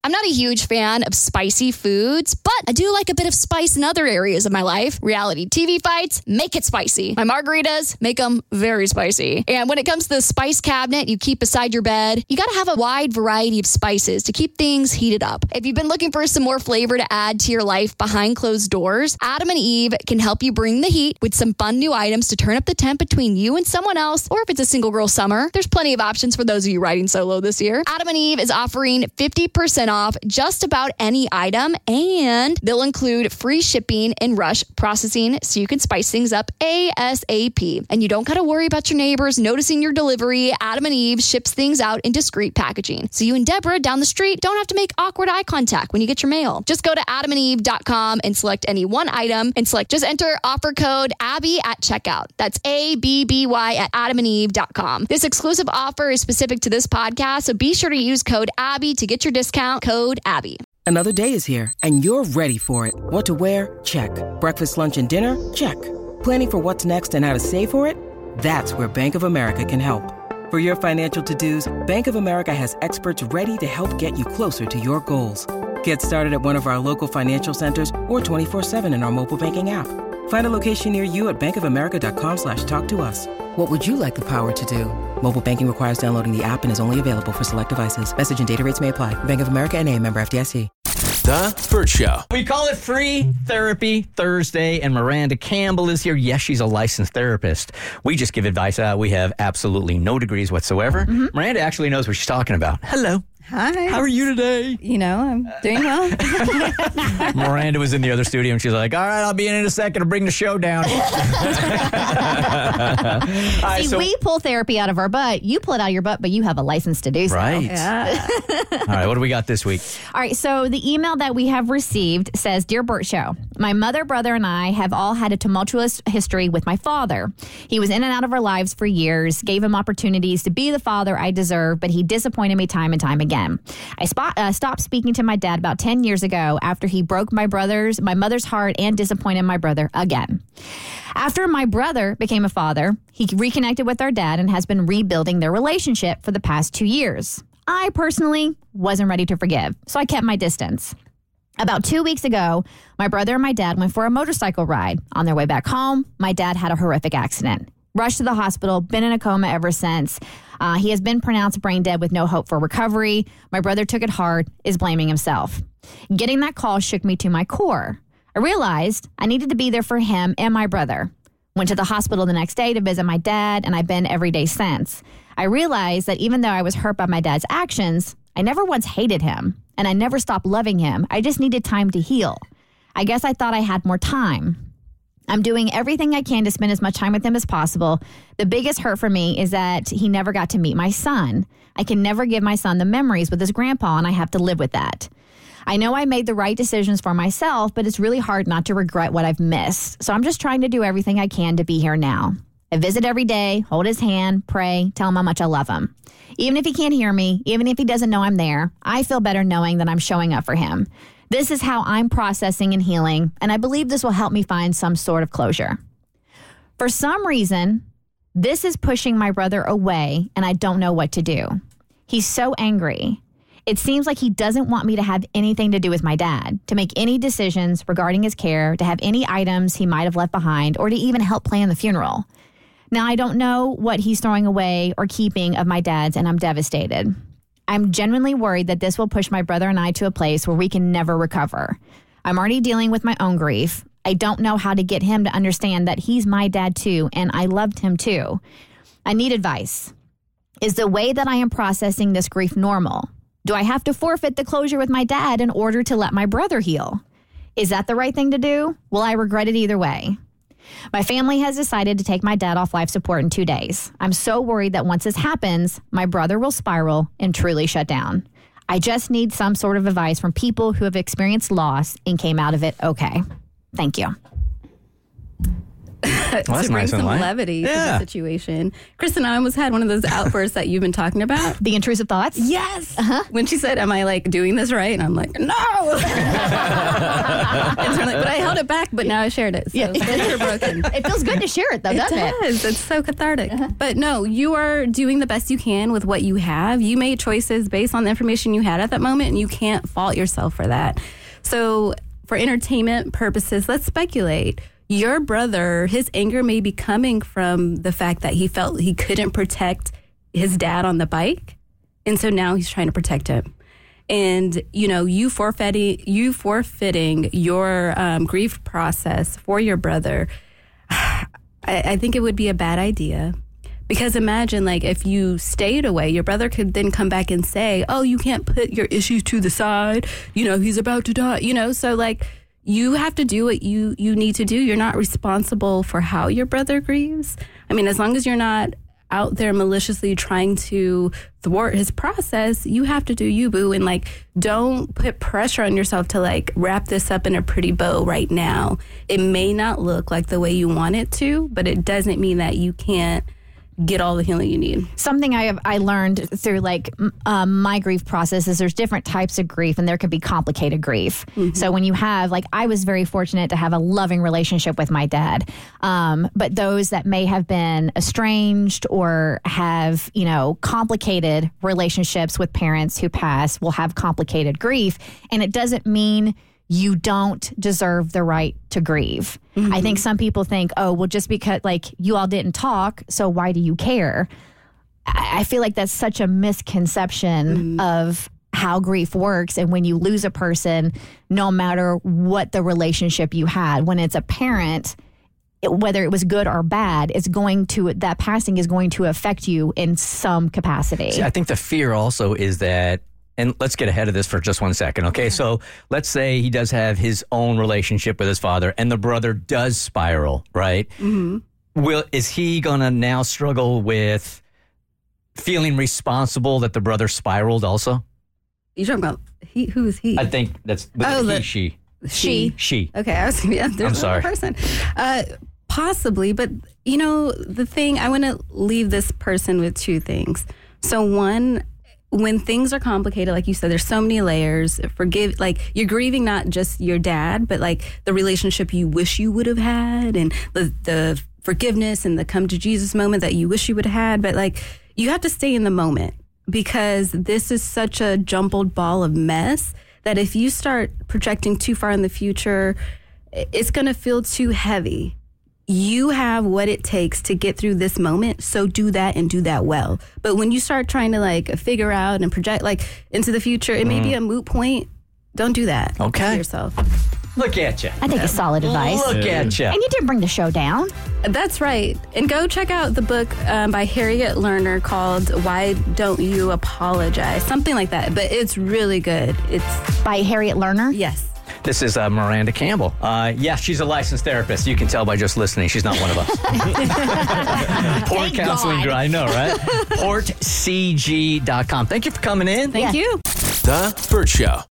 I'm not a huge fan of spicy foods, but I do like a bit of spice in other areas of my life. Reality TV fights, make it spicy. My margaritas, make them very spicy. And when it comes to the spice cabinet you keep beside your bed, you got to have a wide variety of spices to keep things heated up. If you've been looking for some more flavor to add to your life behind closed doors, Adam and Eve can help you bring the heat with some fun new items to turn up the temp between you and someone else, or if it's a single girl summer, there's plenty of options for those of you riding solo this year. Adam and Eve is offering 50% off just about any item, and they'll include free shipping and rush processing so you can spice things up ASAP. And you don't got to worry about your neighbors noticing your delivery. Adam and Eve ships things out in discreet packaging, so you and Deborah down the street don't have to make awkward eye contact when you get your mail. Just go to adamandeve.com and select any one item and just enter offer code Abby at checkout. That's ABBY at adamandeve.com. This exclusive offer is specific to this podcast, so be sure to use code Abby to get your discount. Code Abby. Another day is here, and you're ready for it. What to wear? Check. Breakfast, lunch, and dinner? Check. Planning for what's next and how to save for it? That's where Bank of America can help. For your financial to-dos, Bank of America has experts ready to help get you closer to your goals. Get started at one of our local financial centers or 24/7 in our mobile banking app. Find a location near you at bankofamerica.com/talktous. What would you like the power to do? Mobile banking requires downloading the app and is only available for select devices. Message and data rates may apply. Bank of America NA, member FDIC. The Bert Show. We call it Free Therapy Thursday, and Miranda Campbell is here. Yes, she's a licensed therapist. We just give advice. We have absolutely no degrees whatsoever. Miranda actually knows what she's talking about. Hello. Hi. How are you today? I'm doing well. Miranda was in the other studio, and she's like, all right, I'll be in a second to bring the show down. We pull therapy out of our butt. You pull it out of your butt, but you have a license to do so. Right. Yeah. All right, what do we got this week? All right, so the email that we have received says, Dear Bert Show, my mother, brother, and I have all had a tumultuous history with my father. He was in and out of our lives for years, gave him opportunities to be the father I deserve, but he disappointed me time and time again. I stopped speaking to my dad about 10 years ago after he broke my mother's heart and disappointed my brother again. After my brother became a father, he reconnected with our dad and has been rebuilding their relationship for the past 2 years. I personally wasn't ready to forgive, so I kept my distance. About 2 weeks ago, my brother and my dad went for a motorcycle ride. On their way back home, my dad had a horrific accident. Rushed to the hospital, been in a coma ever since. He has been pronounced brain dead with no hope for recovery. My brother took it hard, is blaming himself. Getting that call shook me to my core. I realized I needed to be there for him and my brother. Went to the hospital the next day to visit my dad, and I've been every day since. I realized that even though I was hurt by my dad's actions, I never once hated him, and I never stopped loving him. I just needed time to heal. I guess I thought I had more time. I'm doing everything I can to spend as much time with him as possible. The biggest hurt for me is that he never got to meet my son. I can never give my son the memories with his grandpa, and I have to live with that. I know I made the right decisions for myself, but it's really hard not to regret what I've missed. So I'm just trying to do everything I can to be here now. I visit every day, hold his hand, pray, tell him how much I love him. Even if he can't hear me, even if he doesn't know I'm there, I feel better knowing that I'm showing up for him. This is how I'm processing and healing, and I believe this will help me find some sort of closure. For some reason, this is pushing my brother away, and I don't know what to do. He's so angry. It seems like he doesn't want me to have anything to do with my dad, to make any decisions regarding his care, to have any items he might have left behind, or to even help plan the funeral. Now, I don't know what he's throwing away or keeping of my dad's, and I'm devastated. I'm genuinely worried that this will push my brother and I to a place where we can never recover. I'm already dealing with my own grief. I don't know how to get him to understand that he's my dad too, and I loved him too. I need advice. Is the way that I am processing this grief normal? Do I have to forfeit the closure with my dad in order to let my brother heal? Is that the right thing to do? Will I regret it either way? My family has decided to take my dad off life support in 2 days. I'm so worried that once this happens, my brother will spiral and truly shut down. I just need some sort of advice from people who have experienced loss and came out of it okay. Thank you. that's bring nice and some light. levity to Yeah. the situation, Kristen, I almost had one of those outbursts that you've been talking about. The intrusive thoughts? Yes. When she said, am I like doing this right? And I'm like, no. And so I'm like, but I held it back, but now I shared it. So things are broken. It feels good to share it, though, doesn't it? does. It's so cathartic. But no, you are doing the best you can with what you have. You made choices based on the information you had at that moment, and you can't fault yourself for that. So for entertainment purposes, let's speculate. Your brother, his anger may be coming from the fact that he felt he couldn't protect his dad on the bike. And so now he's trying to protect him. And, you forfeiting your grief process for your brother, I think it would be a bad idea. Because imagine, like, if you stayed away, your brother could then come back and say, oh, you can't put your issues to the side. He's about to die. So, like, you have to do what you need to do. You're not responsible for how your brother grieves. I mean, as long as you're not out there maliciously trying to thwart his process, you have to do you, boo. And, like, don't put pressure on yourself to, like, wrap this up in a pretty bow right now. It may not look like the way you want it to, but it doesn't mean that you can't get all the healing you need. Something I learned through my grief process is there's different types of grief, and there can be complicated grief. Mm-hmm. So when you have, I was very fortunate to have a loving relationship with my dad. But those that may have been estranged or have, complicated relationships with parents who pass will have complicated grief. And it doesn't mean you don't deserve the right to grieve. Mm-hmm. I think some people think, oh, well, just because you all didn't talk, so why do you care? I feel like that's such a misconception of how grief works. And when you lose a person, no matter what the relationship you had, when it's a parent, whether it was good or bad, that passing is going to affect you in some capacity. See, I think the fear also is that, and let's get ahead of this for just 1 second, okay? So let's say he does have his own relationship with his father and the brother does spiral, right? Mm-hmm. Is he going to now struggle with feeling responsible that the brother spiraled also? You're talking about who is he? I think that's she. She. Okay, I was there's I'm sorry. Another person. Possibly, but the thing, I want to leave this person with two things. So one, when things are complicated, like you said, there's so many layers. You're grieving not just your dad, but the relationship you wish you would have had, and the forgiveness and the come to Jesus moment that you wish you would have had. But you have to stay in the moment, because this is such a jumbled ball of mess that if you start projecting too far in the future, it's going to feel too heavy. You have what it takes to get through this moment, so do that and do that well. But when you start trying to figure out and project into the future, it may be a moot point. Don't do that. Okay. To yourself. Look at you. I think it's solid advice. Look at you. And you didn't bring the show down. That's right. And go check out the book by Harriet Lerner called Why Don't You Apologize? Something like that. But it's really good. It's by Harriet Lerner? Yes. This is Miranda Campbell. Yeah, she's a licensed therapist. You can tell by just listening. She's not one of us. Port Counseling Group. I know, right? PortCG.com. Thank you for coming in. Thank you. The Burt Show.